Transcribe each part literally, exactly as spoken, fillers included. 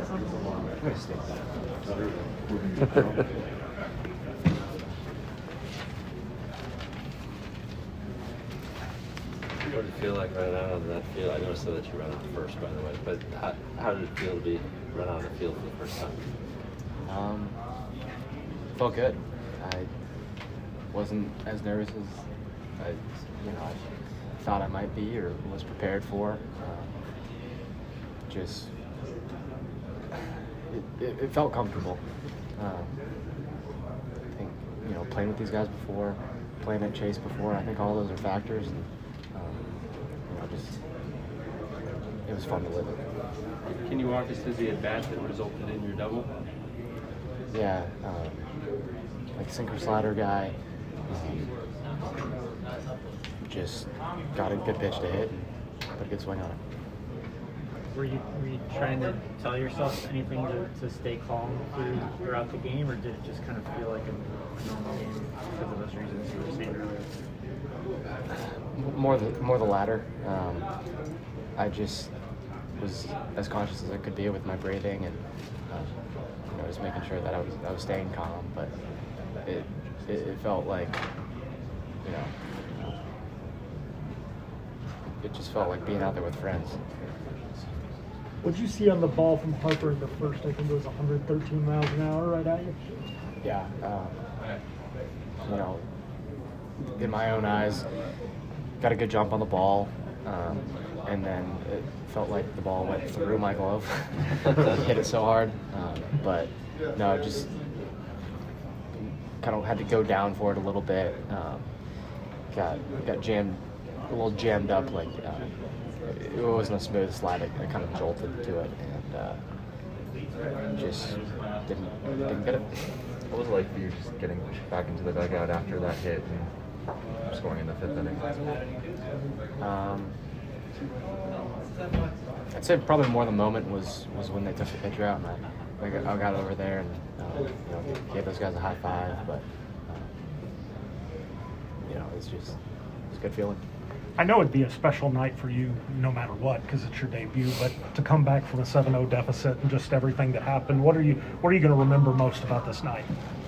I'm gonna stay back. What did it feel like running out on that field? I noticed that you ran out first, by the way, but how, how did it feel to be run out on the field for the first time? Um, felt good. I wasn't as nervous as I, you know, I thought I might be or was prepared for. Um, just, it, it, it felt comfortable. Um, I think, you know, playing with these guys before, playing at Chase before, I think all those are factors. And, Just, it was fun to live it. Can you walk us through the at-bat that resulted in your double? Yeah, um, like sinker slider guy, um, just got a good pitch to hit and put a good swing on it. Were you, were you trying to tell yourself anything to, to stay calm through, throughout the game, or did it just kind of feel like a normal game because of those reasons you were saying earlier? More the more the latter. Um, I just was as conscious as I could be with my breathing and um, you know, just making sure that I was I was staying calm. But it it, it felt like, you know, it just felt like being out there with friends. What did you see on the ball from Harper in the first? I think it was one hundred thirteen miles an hour right at you. Yeah. Um, you know, in my own eyes, got a good jump on the ball, um, and then it felt like the ball went through my glove. Hit it so hard, um, but no, just kind of had to go down for it a little bit. Um, got got jammed, a little jammed up. Like uh, it wasn't a smooth slide. It, it kind of jolted to it, and uh, just didn't didn't get it. What was it like for you just getting back into the dugout after that hit and scoring in the fifth inning? Um, I'd say probably more the moment was, was when they took the pitcher out, and I, I, got, I got over there and uh, you know, gave those guys a high five. But uh, you know, it's just it's a good feeling. I know it'd be a special night for you no matter what because it's your debut, but to come back from a seven oh deficit and just everything that happened, what are you what are you going to remember most about this night?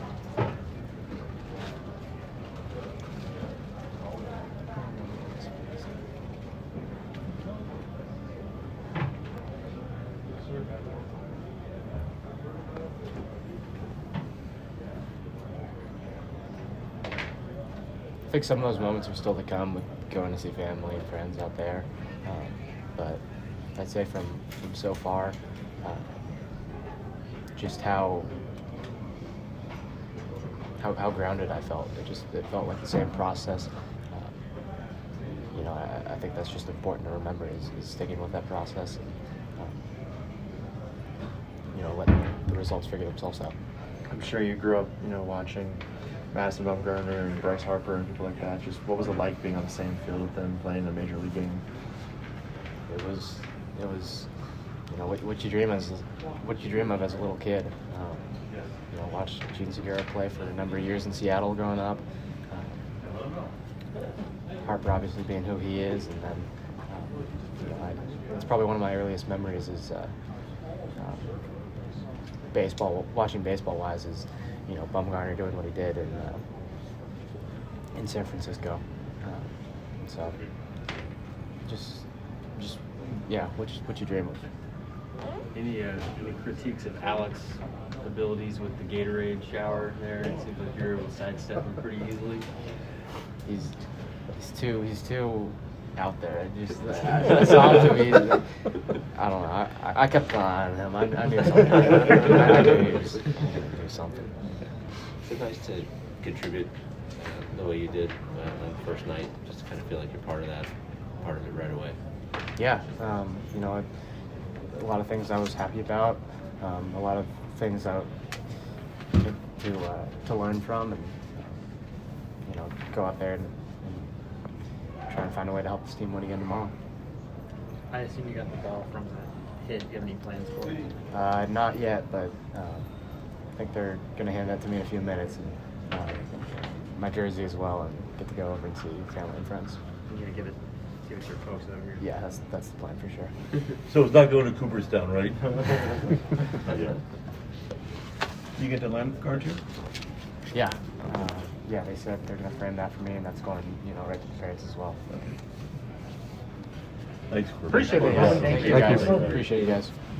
I think some of those moments are still to come with going to see family and friends out there. Um, but I'd say from, from so far, uh, just how, how how grounded I felt. It just it felt like the same process. Uh, you know, I, I think that's just important to remember is, is sticking with that process and um, you know, letting the results figure themselves out. I'm sure you grew up, you know, watching Madison Bumgarner and Bryce Harper and people like that. Just what was it like being on the same field with them, playing a major league game? It was, it was, you know, what, what you dream as, what you dream of as a little kid. Um, you know, watched Gene Segura play for a number of years in Seattle growing up. Um, Harper obviously being who he is, and then, um, you know, I, it's probably one of my earliest memories is uh, um, baseball. Watching baseball-wise is, you know, Bumgarner doing what he did in uh, in San Francisco. Um, so, just, just yeah, what you, what you dream of. Any uh, any critiques of Alex's abilities with the Gatorade shower there? It seems like you're able to sidestep him pretty easily. He's he's too he's too out there. I just I saw him too easy. I don't know. I, I kept an eye on him. I, I knew something. I, I knew he was going to do something. It's nice to contribute uh, the way you did uh, on the first night, just to kind of feel like you're part of that, part of it right away. Yeah, um, you know, a lot of things I was happy about, um, a lot of things I, to to, uh, to learn from, and you know, go out there and, and try and find a way to help this team win again tomorrow. I assume you got the ball from the hit. Do you have any plans for it? Uh, not yet, but uh, I think they're going to hand that to me in a few minutes, and uh, my jersey as well, and get to go over and see family and friends. Are you going to give it see what your folks over here. Yeah, that's that's the plan for sure. So it's not going to Cooperstown, right? Yeah. You get to lifeguard too? Yeah, uh, yeah. They said they're gonna frame that for me, and that's going, you know, right to the parents as well. Thanks, Cooper. Appreciate it. Yeah, Thank thank you. you guys. Appreciate you guys.